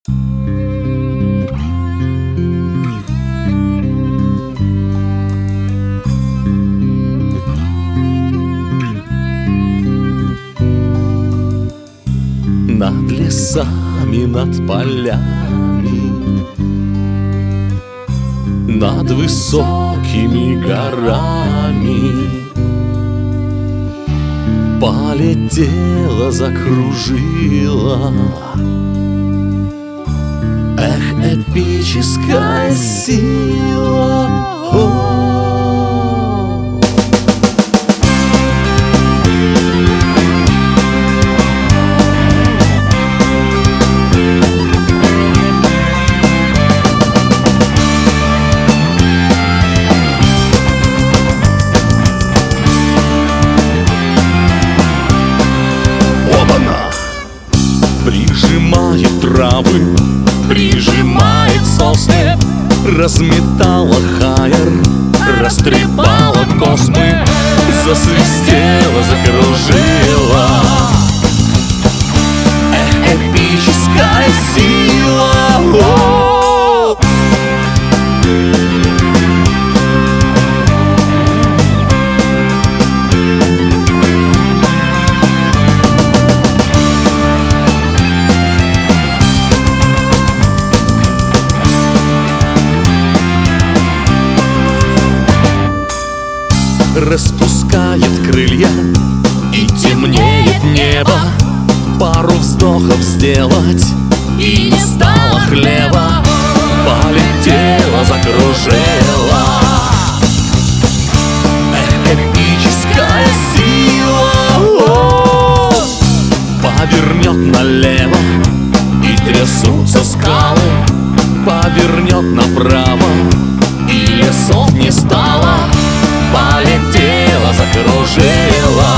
Над лесами, над полями, над высокими горами полетела, закружила. Эх, эпическая сила. Прижимает травы, прижимает сосны, разметала хайер, растрепала космы, засвистела, закружила. Эх, эпическая сила. Распускает крылья, и темнеет небо. Пару вздохов сделать, и не стало хлеба. Полетела, закружила. Эх, эпическая сила. Повернет налево, и трясутся скалы. Повернет направо, и лесов не стало. Полетела, закружила.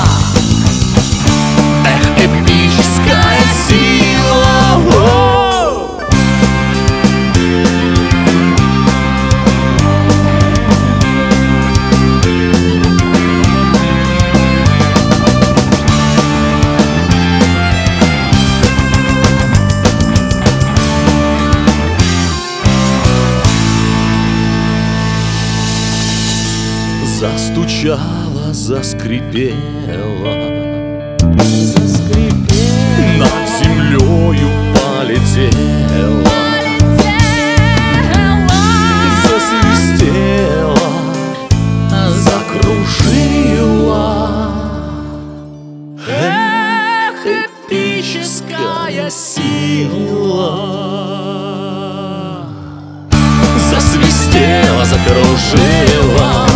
Эх, эпическая сила. Застучала, заскрипела, над землею полетела, засвистела, закружила. Эх, эпическая сила. Засвистела, закружила.